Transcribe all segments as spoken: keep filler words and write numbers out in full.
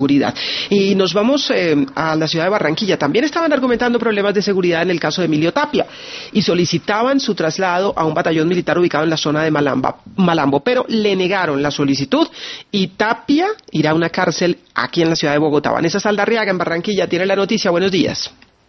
seguridad. Y nos vamos eh, a la ciudad de Barranquilla. También estaban argumentando problemas de seguridad en el caso de Emilio Tapia y solicitaban su traslado a un batallón militar ubicado en la zona de Malamba, Malambo, pero le negaron la solicitud y Tapia irá a una cárcel aquí en la ciudad de Bogotá. Vanessa Saldarriaga en Barranquilla tiene la noticia. Buenos días.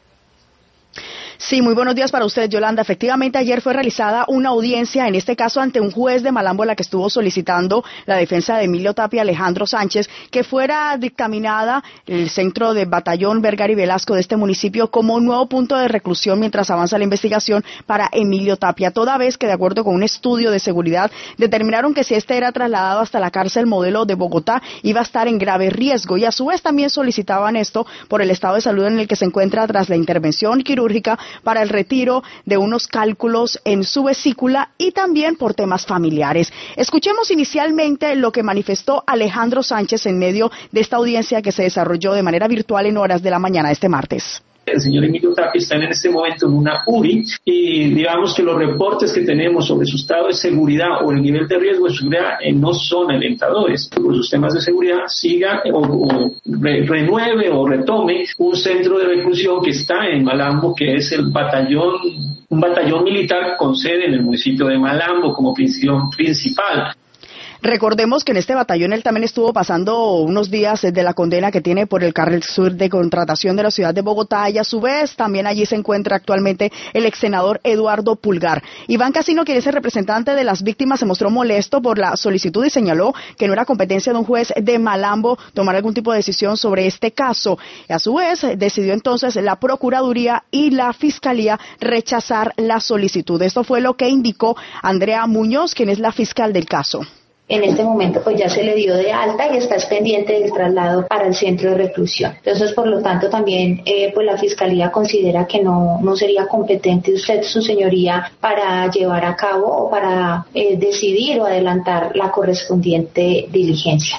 Sí, muy buenos días para usted, Yolanda. Efectivamente, ayer fue realizada una audiencia, en este caso ante un juez de Malambo, la que estuvo solicitando la defensa de Emilio Tapia, Alejandro Sánchez, que fuera dictaminada el centro de Batallón Vergara y Velasco de este municipio como un nuevo punto de reclusión mientras avanza la investigación para Emilio Tapia, toda vez que, de acuerdo con un estudio de seguridad, determinaron que si este era trasladado hasta la cárcel modelo de Bogotá, iba a estar en grave riesgo, y a su vez también solicitaban esto por el estado de salud en el que se encuentra tras la intervención quirúrgica para el retiro de unos cálculos en su vesícula y también por temas familiares. Escuchemos inicialmente lo que manifestó Alejandro Sánchez en medio de esta audiencia que se desarrolló de manera virtual en horas de la mañana de este martes. El señor Emilio Tapia está en este momento en una U R I y digamos que los reportes que tenemos sobre su estado de seguridad o el nivel de riesgo de seguridad eh, no son alentadores. Por sus temas de seguridad siga o, o re, renueve o retome un centro de reclusión que está en Malambo, que es el batallón, un batallón militar con sede en el municipio de Malambo como prisión principal. Recordemos que en este batallón él también estuvo pasando unos días de la condena que tiene por el carril sur de contratación de la ciudad de Bogotá, y a su vez también allí se encuentra actualmente el ex senador Eduardo Pulgar. Iván Casino, quien es el representante de las víctimas, se mostró molesto por la solicitud y señaló que no era competencia de un juez de Malambo tomar algún tipo de decisión sobre este caso. Y a su vez decidió entonces la Procuraduría y la Fiscalía rechazar la solicitud. Esto fue lo que indicó Andrea Muñoz, quien es la fiscal del caso. En este momento pues ya se le dio de alta y está pendiente del traslado para el centro de reclusión. Entonces, por lo tanto, también eh, pues la Fiscalía considera que no, no sería competente usted, su señoría, para llevar a cabo o para eh, decidir o adelantar la correspondiente diligencia.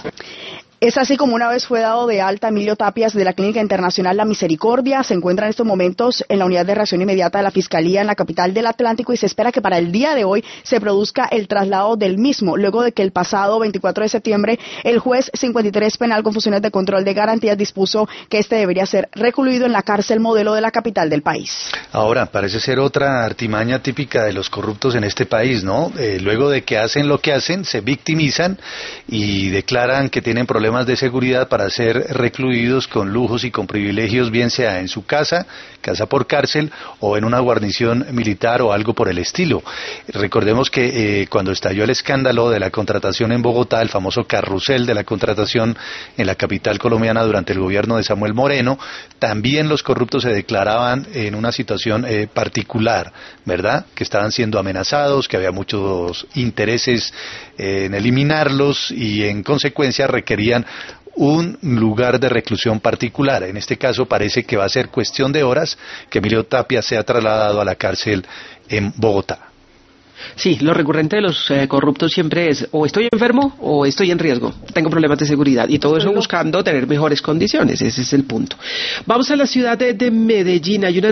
Es así como una vez fue dado de alta Emilio Tapias de la Clínica Internacional La Misericordia. Se encuentra en estos momentos en la unidad de reacción inmediata de la Fiscalía en la capital del Atlántico y se espera que para el día de hoy se produzca el traslado del mismo, luego de que el pasado veinticuatro de septiembre el juez cincuenta y tres penal con funciones de control de garantías dispuso que este debería ser recluido en la cárcel modelo de la capital del país. Ahora, parece ser otra artimaña típica de los corruptos en este país, ¿no? Eh, luego de que hacen lo que hacen, se victimizan y declaran que tienen problemas de seguridad para ser recluidos con lujos y con privilegios, bien sea en su casa, casa por cárcel, o en una guarnición militar o algo por el estilo. Recordemos que eh, cuando estalló el escándalo de la contratación en Bogotá, el famoso carrusel de la contratación en la capital colombiana durante el gobierno de Samuel Moreno, también los corruptos se declaraban en una situación eh, particular, ¿verdad? Que estaban siendo amenazados, que había muchos intereses eh, en eliminarlos y en consecuencia requerían un lugar de reclusión particular. En este caso parece que va a ser cuestión de horas que Emilio Tapia sea trasladado a la cárcel en Bogotá. Sí, lo recurrente de los eh, corruptos siempre es o estoy enfermo o estoy en riesgo, tengo problemas de seguridad, y todo eso buscando tener mejores condiciones. Ese es el punto. Vamos a la ciudad de, de Medellín. Hay una